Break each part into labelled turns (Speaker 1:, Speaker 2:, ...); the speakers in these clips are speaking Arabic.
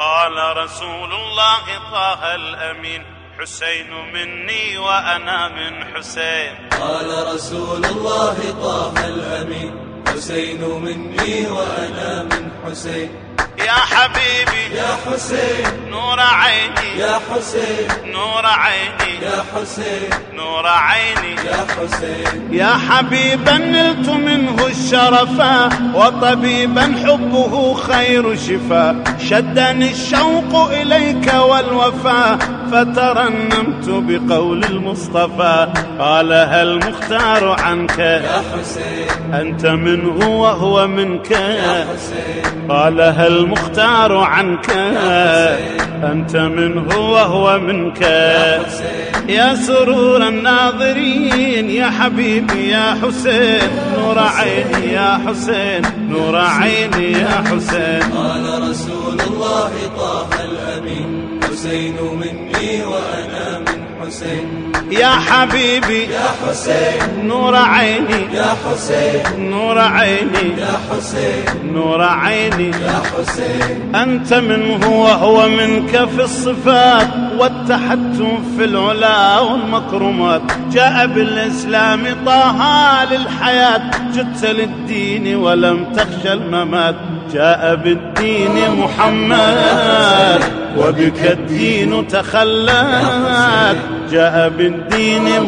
Speaker 1: قال رسول الله طه الأمين حسين مني وأنا من حسين.
Speaker 2: قال رسول الله طه الأمين حسين مني وأنا من حسين.
Speaker 1: يا حبيبي
Speaker 2: يا حسين
Speaker 1: نور عيني
Speaker 2: يا حسين
Speaker 1: نور عيني
Speaker 2: يا حسين
Speaker 1: نور عيني
Speaker 2: يا حسين.
Speaker 1: يا حبيبا نلت منه الشرفا وطبيبا حبه خير شفاء. شدني الشوق إليك والوفاء فترنمت بقول المصطفى. قال هل مختار عنك
Speaker 2: يا حسين
Speaker 1: أنت منه وهو منك.
Speaker 2: يا حسين
Speaker 1: قال هل مختار عنك أنت منه وهو منك. يا سرور الناظرين يا حبيبي يا حسين نور عيني يا حسين نور عيني يا حسين.
Speaker 2: قال رسول الله طه الأمين حسين مني وأنا من حسين.
Speaker 1: يا حبيبي
Speaker 2: يا حسين
Speaker 1: نور عيني
Speaker 2: يا حسين
Speaker 1: نور عيني
Speaker 2: يا حسين
Speaker 1: نور عيني
Speaker 2: يا حسين.
Speaker 1: أنت منه وهو منك في الصفات والتحتم في العلا والمكرمات. جاء بالإسلام طه للحياة جئت للدين ولم تخشى الممات. جاء بالدين محمد وبك الدين تخلت. جاء بالدين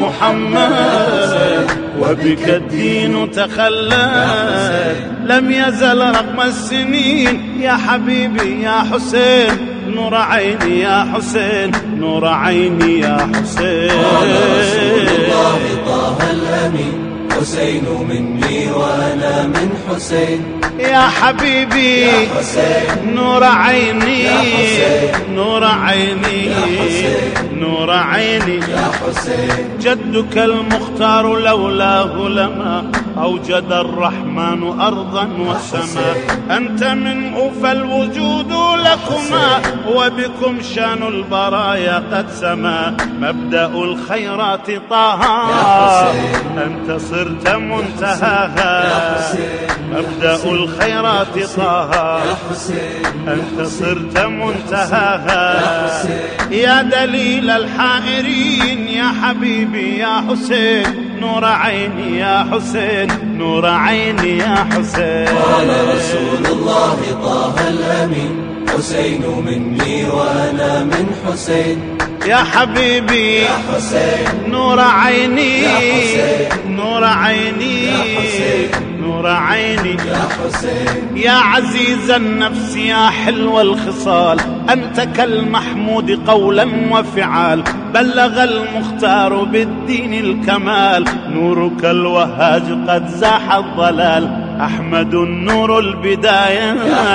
Speaker 1: محمد وبك الدين تخلت. لم يزل رغم السنين يا حبيبي يا حسين نور عيني يا حسين نور عيني يا حسين.
Speaker 2: قال رسول الله طه الأمين حسين مني وأنا من حسين.
Speaker 1: يا حبيبي
Speaker 2: يا حسين
Speaker 1: نور عيني
Speaker 2: يا حسين
Speaker 1: نور عيني
Speaker 2: يا حسين
Speaker 1: نور عيني
Speaker 2: يا حسين.
Speaker 1: جدك المختار لولاه لما أوجد الرحمن أرضا وسماء. أنت منه فالوجود لكما وبكم شان البرايا قد سما. مبدأ الخيرات طه أنت صرت منتهاها. مبدأ الخيرات طه أنت صرت منتهاها. يا دليل الحائرين يا حبيبي يا حسين نور عيني يا حسين نور عيني يا حسين.
Speaker 2: قال رسول الله طه الأمين حسين مني وأنا من حسين.
Speaker 1: يا حبيبي
Speaker 2: يا حسين
Speaker 1: نور عيني
Speaker 2: يا حسين
Speaker 1: نور عيني
Speaker 2: يا حسين
Speaker 1: نور عيني
Speaker 2: يا حسين.
Speaker 1: يا عزيز النفس يا حلو الخصال. أنت كالمحمود قولا وفعال. بلغ المختار بالدين الكمال. نورك الوهاج قد زاح الضلال. أحمد النور البداية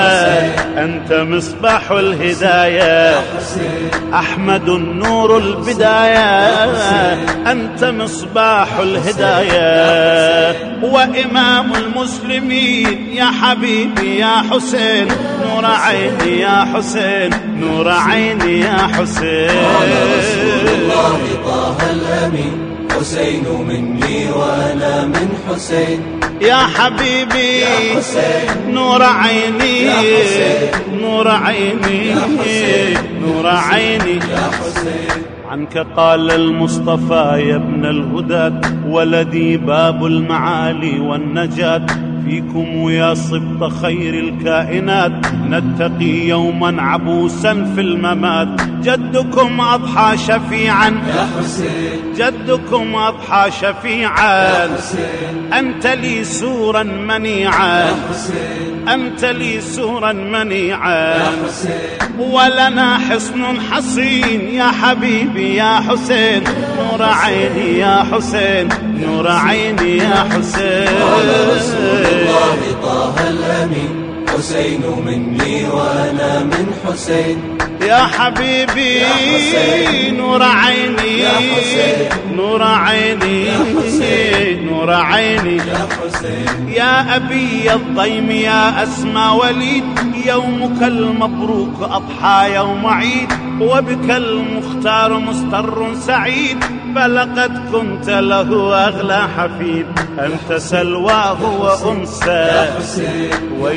Speaker 1: أنت مصباح الهداية. أحمد النور البداية أنت مصباح الهداية. وإمام المسلمين يا حبيبي يا حسين نور عيني يا حسين نور عيني يا حسين.
Speaker 2: قال رسول الله طه الأمين حسين مني وأنا من حسين.
Speaker 1: يا حبيبي
Speaker 2: يا حسين
Speaker 1: نور عيني
Speaker 2: يا حسين
Speaker 1: نور عيني
Speaker 2: يا حسين
Speaker 1: نور عيني
Speaker 2: يا حسين.
Speaker 1: عنك قال المصطفى يا ابن الهدى ولدي باب المعالي والنجاة. فيكم يا صبط خير الكائنات نتقي يوما عبوسا في الممات. جدكم أضحى شفيعا
Speaker 2: يا حسين
Speaker 1: جدكم أضحى شفيعا.
Speaker 2: يا حسين
Speaker 1: أنت لي سورا منيعا
Speaker 2: يا حسين
Speaker 1: أنت لي سورا منيعا.
Speaker 2: يا حسين.
Speaker 1: ولنا حصن حصين يا حبيبي يا حسين نور عيني يا حسين نور عيني يا حسين.
Speaker 2: قال رسول الله طه الأمين حسين مني وأنا من حسين.
Speaker 1: يا حبيبي
Speaker 2: يا حسين
Speaker 1: نور عيني
Speaker 2: يا حسين
Speaker 1: نور عيني
Speaker 2: يا حسين
Speaker 1: نور عيني
Speaker 2: يا حسين.
Speaker 1: يا أبي الضيم يا أسمى وليد. يومك المبروك أضحى يوم عيد. وبك المختار مستر سعيد. فلقد كنت له أغلى حفيد. أنت سلواه وأنسى ويشاهد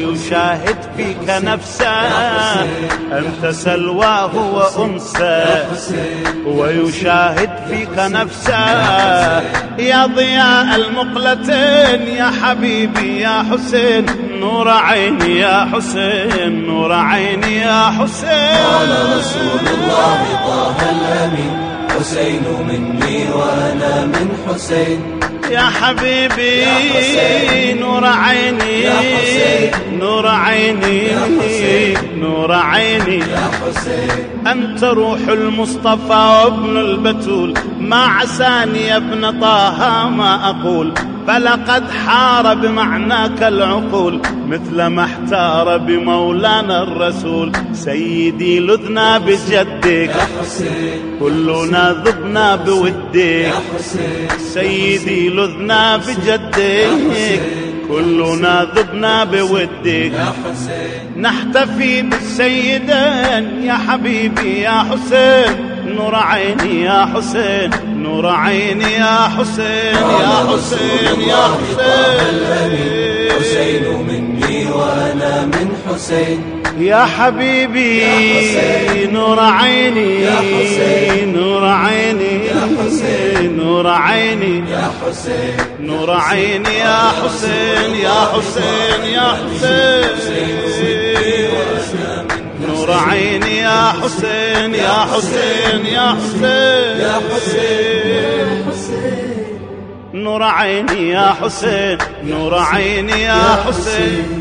Speaker 1: ويشاهد فيك نفسه، أنت سلواه وأنسه ويشاهد فيك نفسه، يا ضياء المقلتين يا حبيبي يا حسين، نور عيني يا حسين، نور عيني يا حسين.
Speaker 2: قال رسول الله طه الأمين، حسين مني وأنا من حسين،
Speaker 1: يا حبيبي نور عيني
Speaker 2: يا حسين،
Speaker 1: نور عيني
Speaker 2: يا حسين،
Speaker 1: نور عيني
Speaker 2: يا حسين.
Speaker 1: أنت روح المصطفى وابن البتول، ما عساني يا ابن طه ما أقول، فلقد حار بمعناك العقول مثل ما احتار بمولانا الرسول. سيدي لذنا بجدك
Speaker 2: يا حسين،
Speaker 1: كلنا ذبنا بودك،
Speaker 2: يا حسين،
Speaker 1: سيدي لذنا بجدك كلنا ذبنا بودك،
Speaker 2: يا حسين.
Speaker 1: نحتفي بالسيدين يا حبيبي يا حسين، نور عيني يا حسين، نور عيني يا حسين، يا حسين يا حسين.
Speaker 2: حسين مني وأنا من حسين،
Speaker 1: يا حبيبي نور عيني
Speaker 2: يا حسين،
Speaker 1: نور عيني
Speaker 2: يا حسين،
Speaker 1: نور عيني
Speaker 2: يا حسين،
Speaker 1: نور عيني يا حسين، يا حسين يا حسين، نور عيني يا حسين، يا حسين يا حسين،
Speaker 2: يا حسين،
Speaker 1: نور عيني يا حسين، نور عيني يا حسين.